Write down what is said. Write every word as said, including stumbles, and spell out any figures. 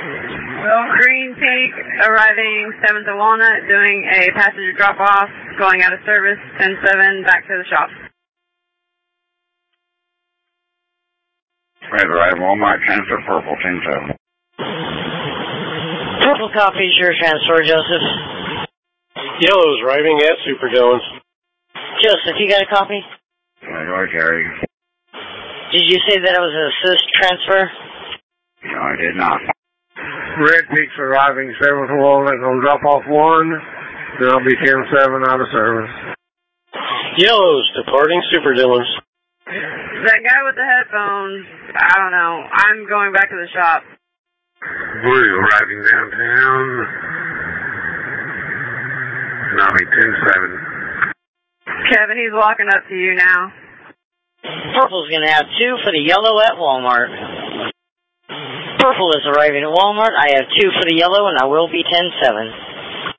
Well, Green Peak arriving seventh of Walnut, doing a passenger drop-off, going out of service, ten seven, back to the shop. Red Arrive Walmart, transfer Purple, ten seven. Purple copies your transfer, Joseph. Yellow's arriving at Superdome. Joseph, you got a copy? Regular Terry. Did you say that it was an assist transfer? No, I did not. Red Peak's arriving seventh of Walnut, gonna drop off one, then I'll be ten seven out of service. Yellow's departing Superdome. That guy with the headphones, I don't know. I'm going back to the shop. Blue arriving downtown. And I'll be ten seven. Kevin, he's walking up to you now. Purple's going to have two for the yellow at Walmart. Purple is arriving at Walmart. I have two for the yellow, and I will be ten seven.